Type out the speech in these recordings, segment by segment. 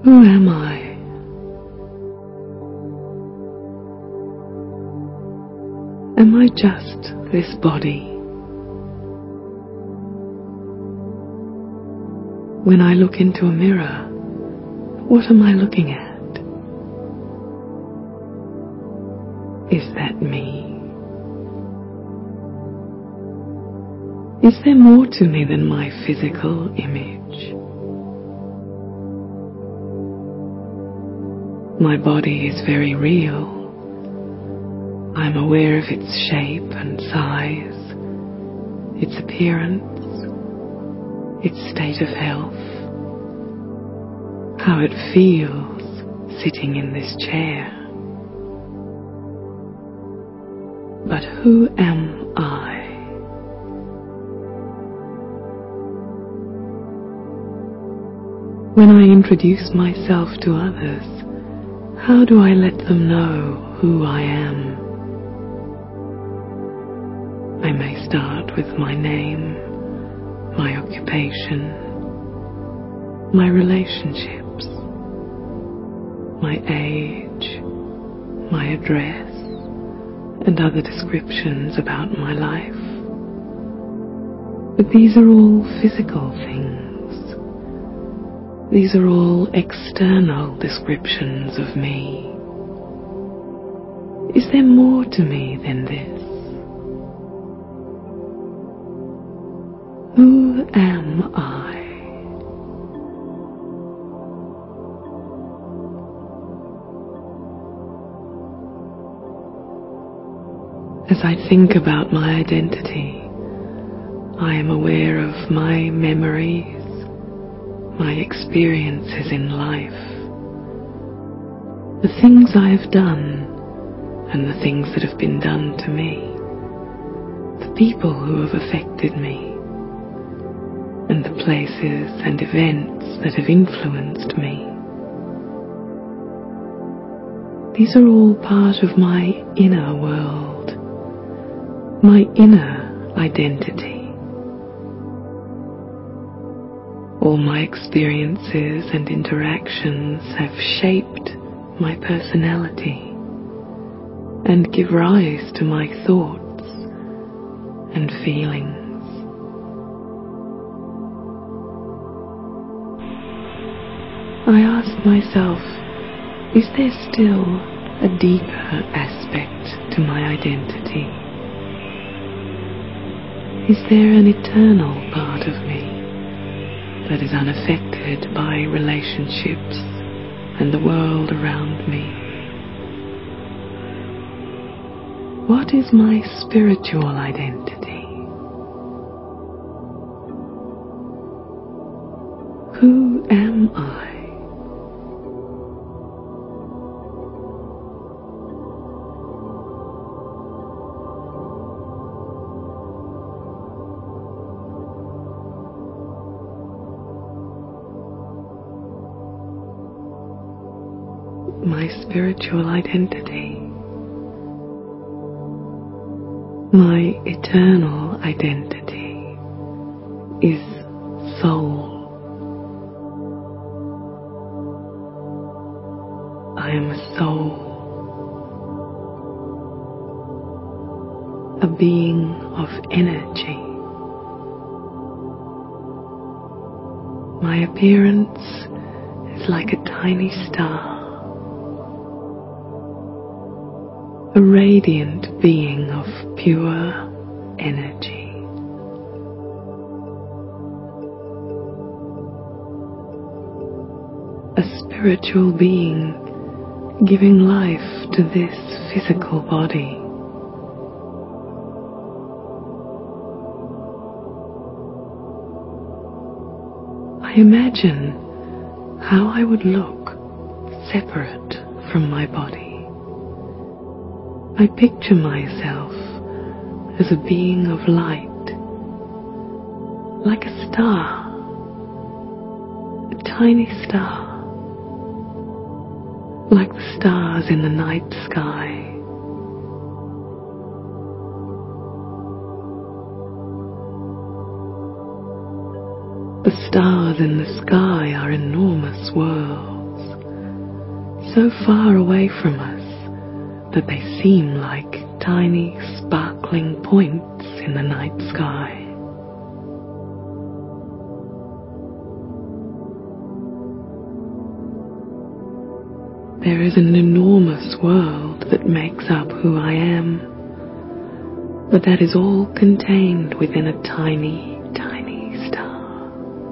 Who am I? Am I just this body? When I look into a mirror, what am I looking at? Is that me? Is there more to me than my physical image? My body is very real. I'm aware of its shape and size, its appearance, its state of health, how it feels sitting in this chair. But who am I? When I introduce myself to others, how do I let them know who I am? I may start with my name, my occupation, my relationships, my age, my address, and other descriptions about my life. But these are all physical things. These are all external descriptions of me. Is there more to me than this? Who am I? As I think about my identity, I am aware of my memories, my experiences in life, the things I have done and the things that have been done to me, the people who have affected me, and the places and events that have influenced me. These are all part of my inner world, my inner identity. All my experiences and interactions have shaped my personality and give rise to my thoughts and feelings. I ask myself, is there still a deeper aspect to my identity? Is there an eternal part of me that is unaffected by relationships and the world around me? What is my spiritual identity? Who am I? My spiritual identity, my eternal identity is soul. I am a soul, a being of energy. My appearance is like a tiny star, a radiant being of pure energy. A spiritual being giving life to this physical body. I imagine how I would look separate from my body. I picture myself as a being of light, like a star, a tiny star, like the stars in the night sky. The stars in the sky are enormous worlds. so far away from us that they seem like tiny sparkling points in the night sky. There is an enormous world that makes up who I am, but that is all contained within a tiny, tiny star.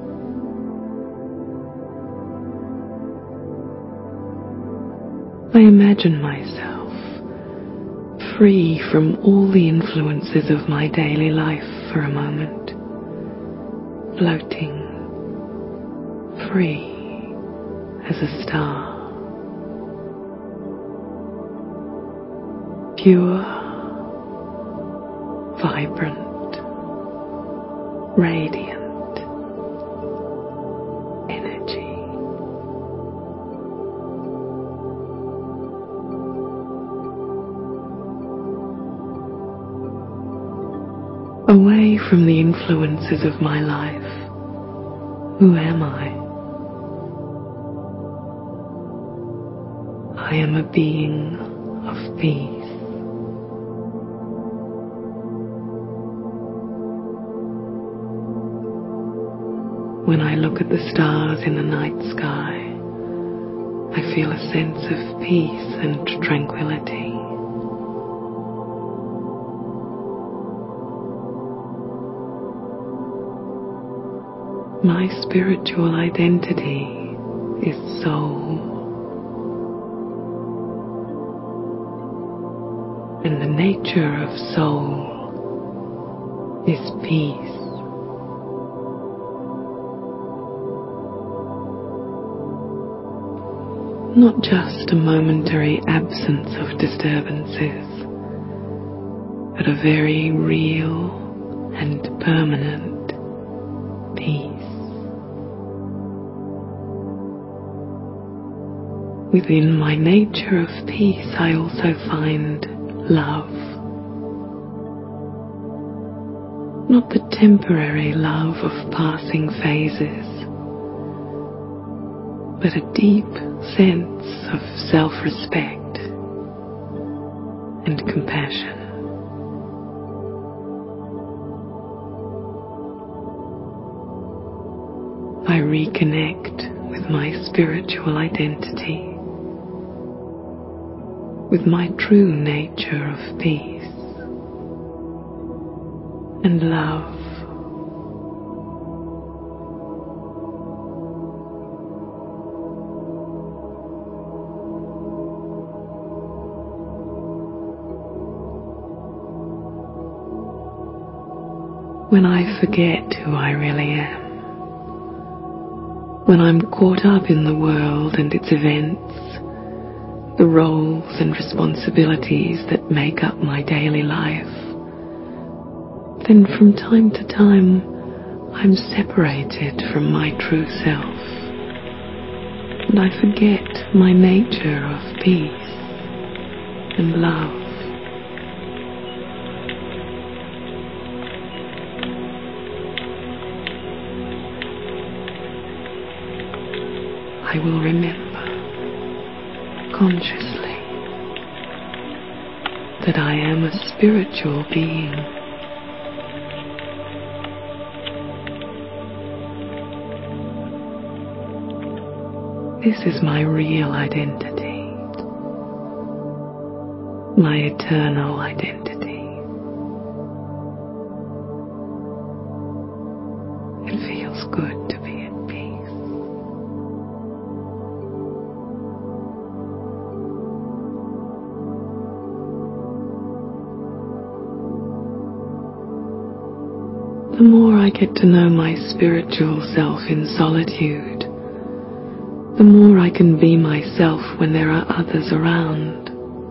I imagine myself free from all the influences of my daily life for a moment, floating free as a star, pure, vibrant, radiant energy. Away from the influences of my life, who am I? I am a being of peace. When I look at the stars in the night sky, I feel a sense of peace and tranquility. My spiritual identity is soul, and the nature of soul is peace. Not just a momentary absence of disturbances, but a very real and permanent peace. Within my nature of peace, I also find love. Not the temporary love of passing phases, but a deep sense of self-respect and compassion. I reconnect with my spiritual identity, with my true nature of peace and love. When I forget who I really am, when I'm caught up in the world and its events, the roles and responsibilities that make up my daily life, then from time to time I'm separated from my true self, and I forget my nature of peace and love. I will remember consciously that I am a spiritual being. This is my real identity, my eternal identity. It feels good to be at peace. The more I get to know my spiritual self in solitude, the more I can be myself when there are others around.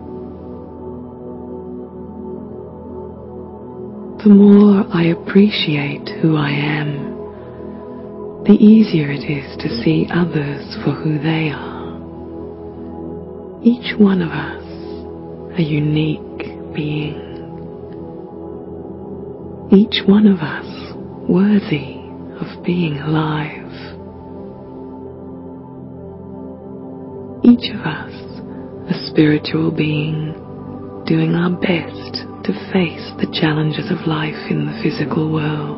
The more I appreciate who I am, the easier it is to see others for who they are. Each one of us a unique being. Each one of us worthy of being alive. each of us a spiritual being doing our best to face the challenges of life in the physical world.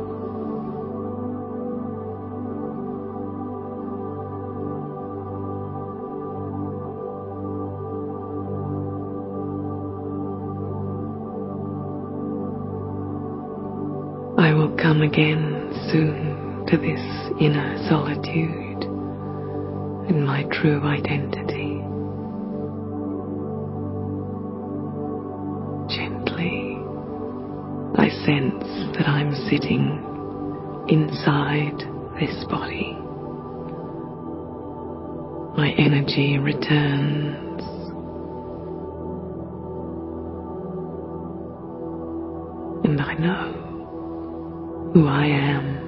I will come again soon to this inner solitude and my true identity. Gently, I sense that I'm sitting inside this body. My energy returns, and I know who I am.